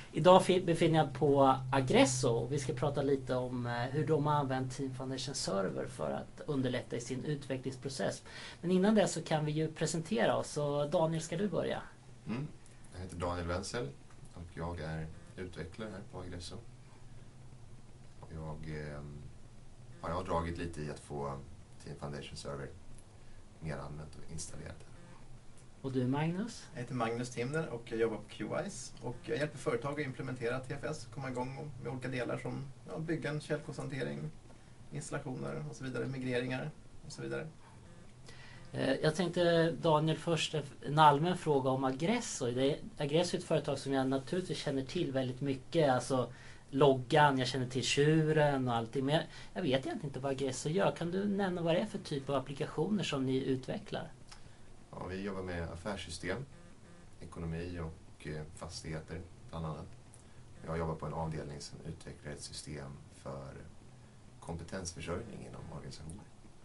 Idag befinner jag på Agresso och vi ska prata lite om hur de har använt Team Foundation Server för att underlätta i sin utvecklingsprocess. Men innan det så kan vi ju presentera oss. Så Daniel, ska du börja? Jag heter Daniel Wenzel och jag är utvecklare här på Agresso. Jag har dragit lite i att få Team Foundation Server mer använt och installerat. Och du, Magnus? Jag heter Magnus Timner och jag jobbar på QWise och jag hjälper företag att implementera TFS, komma igång med olika delar som byggen, källkodshantering, installationer och så vidare, migreringar och så vidare. Jag tänkte, Daniel, först en allmän fråga om Agresso. Agresso är ett företag som jag naturligtvis känner till väldigt mycket. Alltså loggan, jag känner till tjuren och allting. Men jag vet egentligen inte vad Agresso gör. Kan du nämna vad det är för typ av applikationer som ni utvecklar? Ja, vi jobbar med affärssystem, ekonomi och fastigheter bland annat. Jag jobbar på en avdelning som utvecklar ett system för kompetensförsörjning inom organisationer.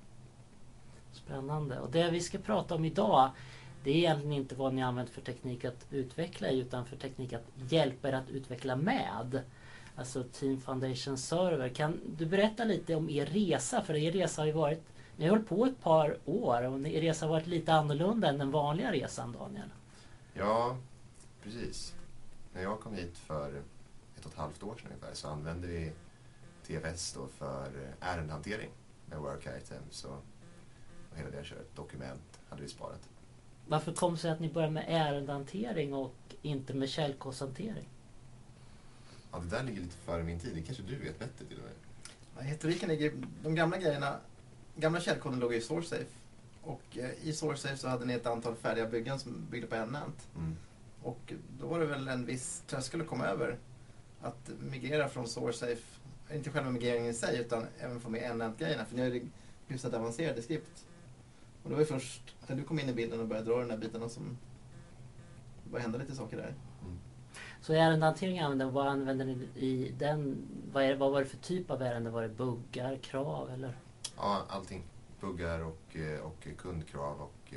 Spännande. Och det vi ska prata om idag, det är egentligen inte vad ni använder för teknik att utveckla i, utan för teknik att hjälpa er att utveckla med. Alltså Team Foundation Server. Kan du berätta lite om er resa? För er resa har ju varit, ni har hållit på ett par år och er resa har varit lite annorlunda än den vanliga resan, Daniel. Ja, precis. När jag kom hit för 1,5 år sedan ungefär så använde vi TFS då för ärendehantering med work items och hela det köret. Dokument hade vi sparat. Varför kom det sig att ni började med ärendehantering och inte med källkodshantering? Ja, det där ligger lite före min tid. Det kanske du vet bättre till och med. Ja, historiken ligger, de gamla grejerna, gamla källkoden låg i SourceSafe och i SourceSafe så hade ni ett antal färdiga byggen som byggde på NNet. Och då var det väl en viss tröskel att komma över att migrera från SourceSafe, inte själva migreringen i sig utan även få med NNet-grejerna, för nu är det hyfsat avancerade skript. Och det var ju först när du kom in i bilden och började dra den här bitarna som det började hända lite saker där. Så ärendehantering vad använder ni i den? Vad var det för typ av ärende? Var det buggar, krav eller? Ja, allting. Buggar och kundkrav och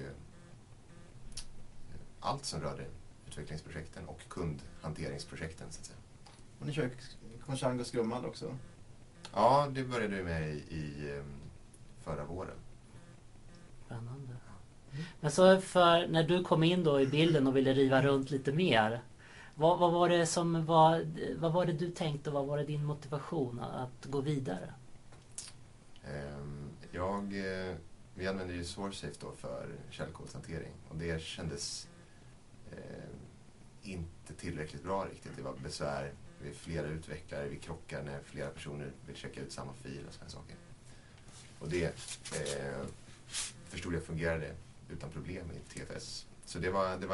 allt som rörde utvecklingsprojekten och kundhanteringsprojekten så att säga. Och ni kör Conchango Scrummad också? Ja, det började vi med i förra våren. Spännande. Men så för när du kom in då i bilden och ville riva runt lite mer, vad var det du tänkte och vad var det din motivation att gå vidare? Vi använde ju SourceSafe då för källkodshantering och det kändes inte tillräckligt bra riktigt. Det var besvär, vi är flera utvecklare, vi krockar när flera personer vill checka ut samma fil och sådana saker. Och det förstod jag fungerade utan problem i TFS. Så det var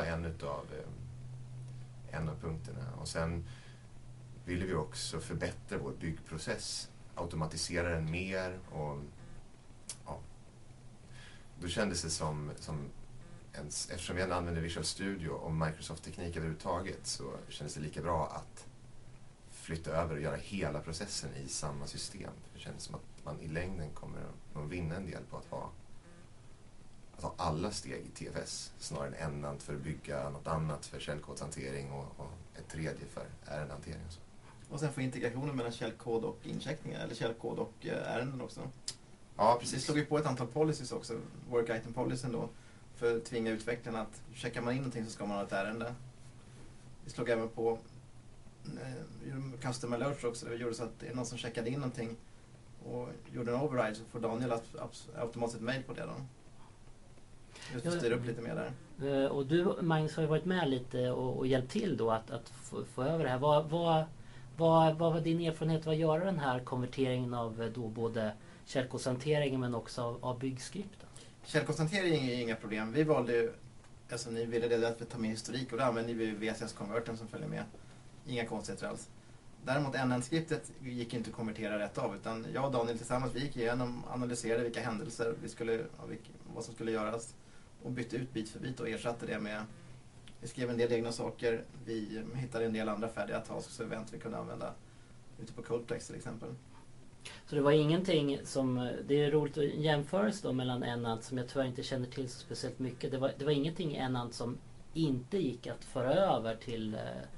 en av punkterna. Och sen ville vi också förbättra vår byggprocess, automatisera den mer och ja, då kändes det som eftersom vi använder Visual Studio och Microsoft-teknik överhuvudtaget så kändes det lika bra att flytta över och göra hela processen i samma system. Det kändes som att man i längden kommer att vinna en del på att ha alla steg i TFS snarare än ändan för att bygga något annat för källkodshantering och ett tredje för ärendehantering. Och sen få integrationen mellan källkod och incheckningar eller källkod och ärenden också. Ja, precis. Vi slog ju på ett antal policies också, work item policyn då, för att tvinga utvecklarna att checkar man in någonting så ska man ha ett ärende. Vi slog även på custom alerts också, det gjorde så att det är någon som checkade in någonting och gjorde en override så får Daniel automatiskt mail på det då. Just att styra upp lite mer där. Och du, Magnus, har ju varit med lite och hjälpt till då att få över det här. Vad var din erfarenhet av att göra den här konverteringen av då både källkodshanteringen men också av byggskripten? Källkodshantering är inga problem. Vi valde, alltså ni ville det att vi tar med historik och då använde vi VSS-konverten som följer med. Inga konstigheter alls. Däremot NN-skriptet gick inte att konvertera rätt av utan jag och Daniel tillsammans vi gick igenom, analyserade vilka händelser vad som skulle göras och bytte ut bit för bit och ersatte det med, vi skrev en del egna saker, vi hittade en del andra färdiga tasks och event vi kunde använda ute på Coldplex till exempel. Så det var ingenting som, det är roligt att jämföra då mellan Enant som jag tyvärr inte känner till så speciellt mycket. Det var ingenting i Enant som inte gick att föra över till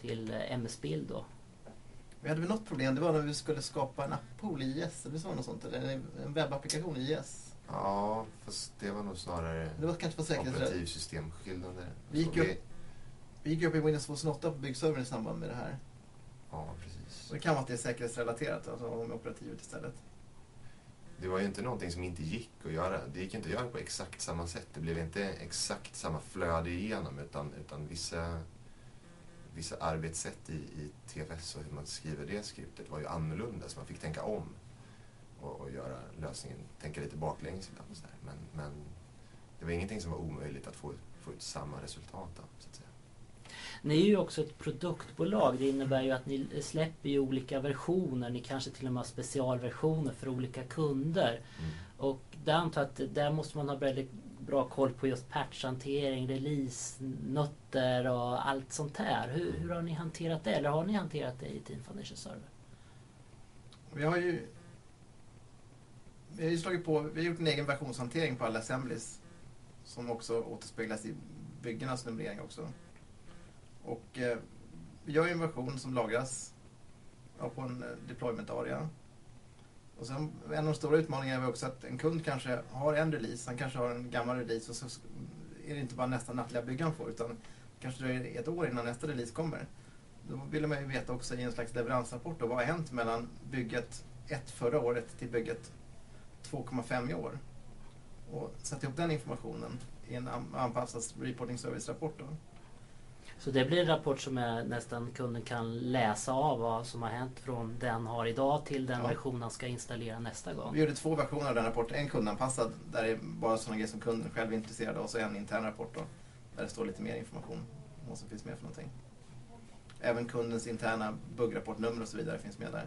till MS-bild då? Vi hade väl något problem, det var när vi skulle skapa en apppool i IS, eller så något sånt, eller en webbapplikation i IS. Ja, fast det var nog snarare Det var kanske på säkerhetsrätt. operativsystemskillnader. Vi gick upp i Windows 2008 på byggservern i samband med det här. Ja, precis. Och det kan vara att det är säkerhetsrelaterat, alltså med operativet istället. Det var ju inte någonting som inte gick att göra. Det gick inte att göra på exakt samma sätt. Det blev inte exakt samma flöde igenom utan vissa arbetssätt i TFS och hur man skriver det skriptet var ju annorlunda, så man fick tänka om och göra lösningen, tänka lite baklänges ibland och så där. Men det var ingenting som var omöjligt att få ut samma resultat av, så att säga. Ni är ju också ett produktbolag. Det innebär ju att ni släpper ju olika versioner. Ni kanske till och med har specialversioner för olika kunder. Och där antar jag att där måste man ha väldigt bra koll på just patchhantering, release-nötter och allt sånt här. Hur har ni hanterat det? Eller har ni hanterat det i Team Foundation Server? Vi har ju slagit på, vi har gjort en egen versionshantering på alla assemblies som också återspeglas i byggarnas numrering också. Och vi gör ju en version som lagras på en deployment area. Och sen en av de stora utmaningarna är också att en kund kanske har en release, han kanske har en gammal release och så är det inte bara nästa nattliga byggan får, utan kanske det är ett år innan nästa release kommer. Då vill man ju veta också i en slags leveransrapport då, vad har hänt mellan bygget 1 förra året till bygget 2,5 i år. Och sätta ihop den informationen i en anpassad reporting service-rapport då. Så det blir en rapport som är nästan kunden kan läsa av vad som har hänt från den har idag till den version han ska installera nästa gång. Vi gjorde 2 versioner av den rapporten. En kundanpassad där det är bara sådana grejer som kunden själv är intresserad av, och så en intern rapport då, där det står lite mer information om vad som finns med för någonting. Även kundens interna buggrapportnummer och så vidare finns med där.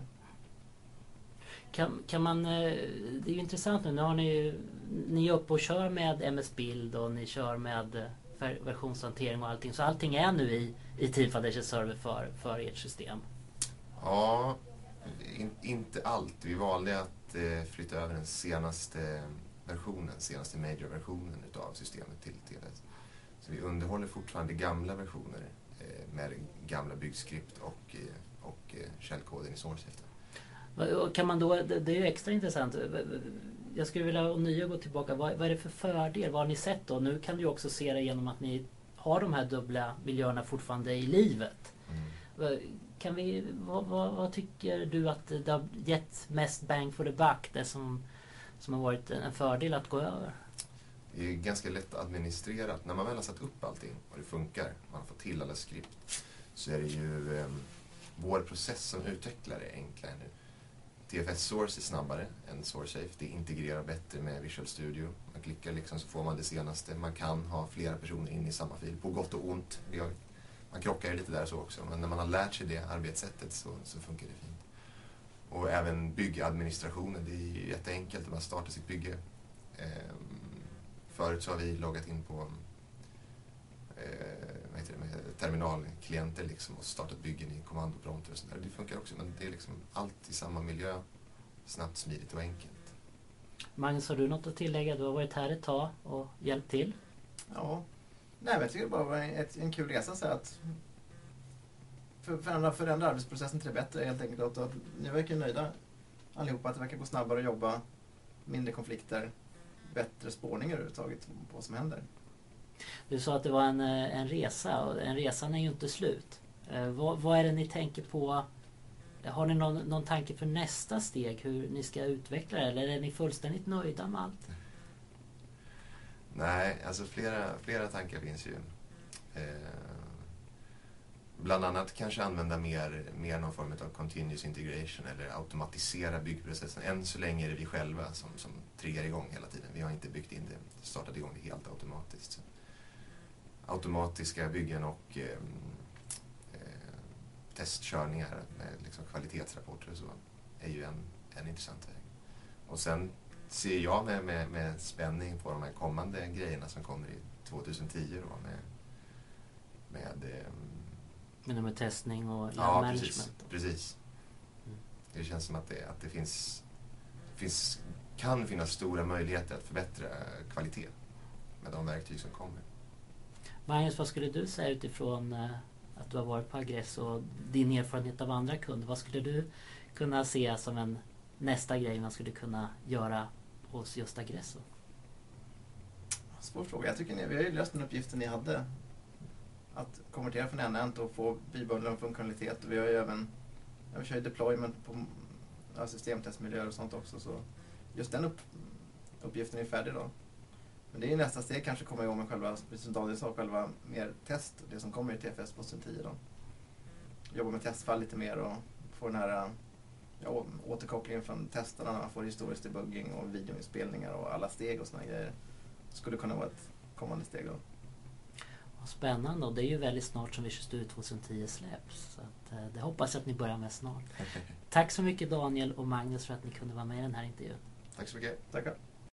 Kan man, det är ju intressant nu har ni är uppe och kör med MS-bild och ni kör med versionshantering och allting. Så allting är nu i Team Foundation Server för ert system? Ja, inte allt. Vi valde att flytta över den senaste major-versionen utav systemet till TFS. Så vi underhåller fortfarande gamla versioner med gamla byggskript och källkoden i SourceSafe. Kan man då, det är ju extra intressant. Jag skulle vilja ånyo gå tillbaka. Vad är det för fördel? Vad har ni sett då? Nu kan du också se det genom att ni har de här dubbla miljöerna fortfarande i livet. Vad tycker du att det har gett mest bang for the buck? Det som har varit en fördel att gå över? Det är ganska lätt att administrera. När man väl har satt upp allting och det funkar, man har fått till alla skript, så är det ju vår process som utvecklare enklare nu. TFS Source är snabbare än SourceSafe. Det integrerar bättre med Visual Studio. Man klickar liksom så får man det senaste. Man kan ha flera personer in i samma fil, på gott och ont. Man krockar ju lite där så också, men när man har lärt sig det arbetssättet så funkar det fint. Och även byggadministrationen, det är ju jätteenkelt när man startar sitt bygge. Förut så har vi loggat in på terminalklienter liksom och startat byggen i kommandoprompter och sånt där. Det funkar också, men det är liksom allt i samma miljö, snabbt, smidigt och enkelt. Magnus, har du något att tillägga? Du har varit här ett tag och hjälpt till. Ja, nej, men jag tycker det bara var en kul resa så att förändra arbetsprocessen till det bättre helt enkelt. Att ni verkar nöjda allihopa, att det verkar gå snabbare att jobba, mindre konflikter, bättre spårning överhuvudtaget på vad som händer. Du sa att det var en resa, och en resan är ju inte slut. Vad är det ni tänker på? Har ni någon tanke för nästa steg, hur ni ska utveckla det, eller är ni fullständigt nöjda med allt? Nej, alltså flera tankar finns ju. Bland annat kanske använda mer någon form av continuous integration eller automatisera byggprocessen. Än så länge är det vi själva som triggar igång hela tiden. Vi har inte byggt in det, startat igång det helt automatiskt. Så automatiska byggen och testkörningar med liksom kvalitetsrapporter och så är ju en intressant väg. Och sen ser jag med spänning på de här kommande grejerna som kommer i 2010 då med testning och management. Precis. Det känns som att det kan finnas stora möjligheter att förbättra kvalitet med de verktyg som kommer. Magnus, vad skulle du säga utifrån att du har varit på Agresso och din erfarenhet av andra kunder. Vad skulle du kunna se som en nästa grej man skulle kunna göra hos just Agresso? Svår fråga. Jag tycker vi har ju löst den uppgiften ni hade. Att konvertera från NNet och få bibehållen funktionalitet. Och vi har ju även vi kör deployment på systemtestmiljöer och sånt också. Så just den uppgiften är färdig då. Men det är ju nästa steg kanske komma igång med själva, precis som Daniel sa, själva mer test. Det som kommer i TFS på 10 då. Jobba med testfall lite mer och få den här återkopplingen från testarna. Man får historisk debugging och videoinspelningar och alla steg och såna grejer. Det skulle kunna vara ett kommande steg då. Spännande, och det är ju väldigt snart som Visual Studio 2010 släpps. Så att, det hoppas jag att ni börjar med snart. Tack så mycket Daniel och Magnus för att ni kunde vara med i den här intervjun. Tack så mycket. Tackar.